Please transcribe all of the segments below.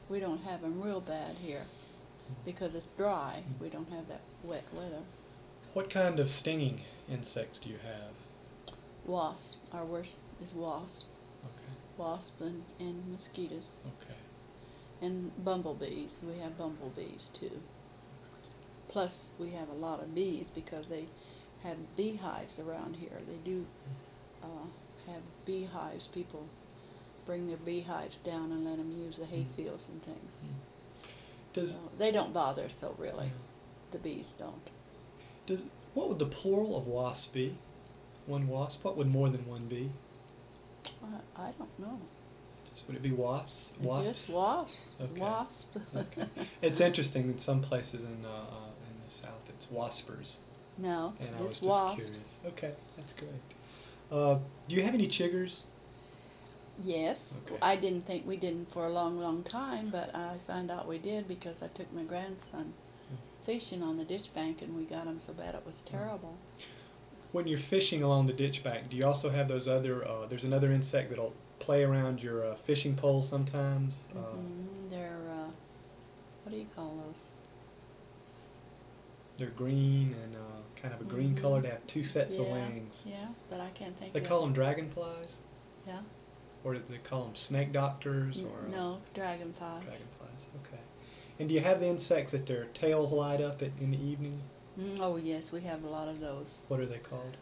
We don't have them real bad here because it's dry. We don't have that wet weather. What kind of stinging insects do you have? Wasp. Our worst is wasp. Okay. Wasp and mosquitoes. Okay. And bumblebees. We have bumblebees too. Plus we have a lot of bees because they have beehives around here. They do have beehives. People bring their beehives down and let them use the hay fields and things. So they don't bother so really. The bees don't. What would the plural of wasp be? One wasp? What would more than one be? I don't know. Would it be wasps? Wasps? Just wasps. Okay. Wasp. Okay. It's interesting in some places in the South it's waspers. No, and I was just just wasps. curious. Okay, that's great. Do you have any chiggers? Yes. Okay. I didn't think we didn't for a long, long time, but I found out we did because I took my grandson fishing on the ditch bank and we got him so bad it was terrible. When you're fishing along the ditch bank, do you also have those other, there's another insect that'll play around your fishing pole sometimes? They're, what do you call those? They're green and kind of a green color. They have two sets of Yeah, wings. yeah, but I can't think They of call it. them dragonflies? Yeah. Or do they call them snake doctors? Or No, dragonflies. Dragonflies, okay. And do you have the insects that their tails light up in the evening? Oh yes, we have a lot of those. What are they called?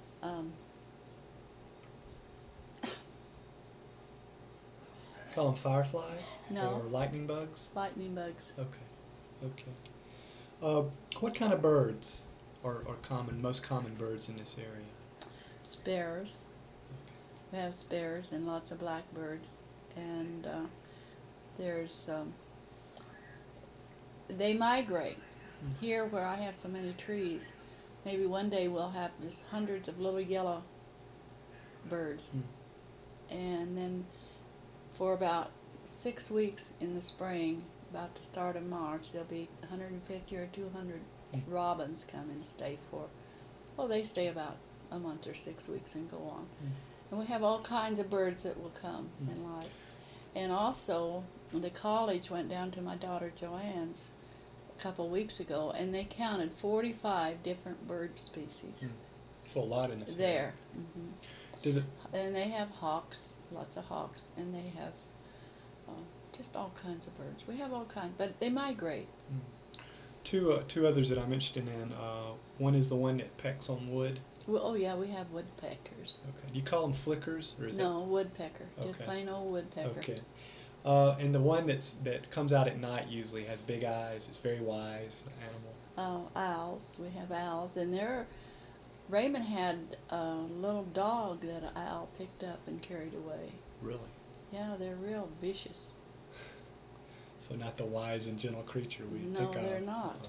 Call them fireflies? No. Or lightning bugs? Lightning bugs. Okay, okay. What kind of birds are common, most common birds in this area? Sparrows. Okay. We have sparrows and lots of blackbirds, and there's they migrate. Here where I have so many trees, maybe one day we'll have just hundreds of little yellow birds. And then for about 6 weeks in the spring, about the start of March, there'll be 150 or 200 robins come and stay for, they stay about a month or 6 weeks and go on. And we have all kinds of birds that will come and like. And also, the college went down to my daughter Joanne's a couple weeks ago, and they counted 45 different bird species. So a lot in this there. And they have hawks, lots of hawks, and they have just all kinds of birds. We have all kinds, but they migrate. Two others that I'm interested in. One is the one that pecks on wood. Well, yeah, we have woodpeckers. Okay. Do you call them flickers, or is No, woodpecker. Just Okay. plain old woodpecker. Okay. And the one that comes out at night usually has big eyes. It's very wise animal. Owls. We have owls, and Raymond had a little dog that an owl picked up and carried away. Really? Yeah, they're real vicious. So not the wise and gentle creature we No, think of. they're not.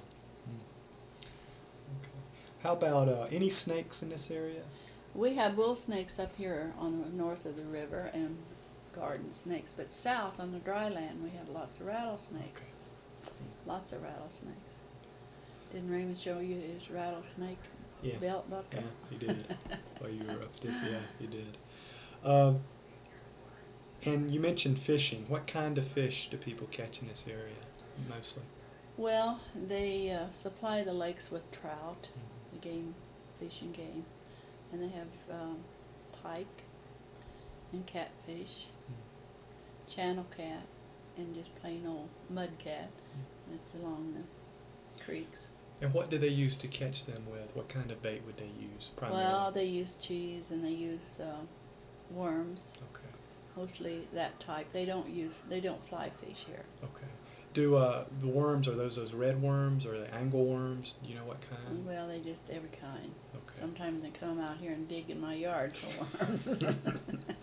Okay. How about any snakes in this area? We have bull snakes up here on the north of the river and garden snakes, but south on the dry land we have lots of rattlesnakes. Okay. Lots of rattlesnakes. Didn't Raymond show you his rattlesnake belt buckle? Yeah, he did. While you were up this, yeah, he did. And you mentioned fishing. What kind of fish do people catch in this area, mostly? Well, they supply the lakes with trout, the game, fish and game, and they have pike and catfish, channel cat, and just plain old mud cat. That's along the creeks. And what do they use to catch them with? What kind of bait would they use primarily? Well, they use cheese and they use worms. Okay. Mostly that type. They don't fly fish here. Okay. Do the worms, are those red worms or are they angle worms? Do you know what kind? Well, they just every kind. Okay. Sometimes they come out here and dig in my yard for worms.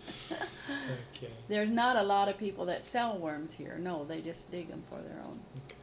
Okay. There's not a lot of people that sell worms here. No, they just dig them for their own. Okay.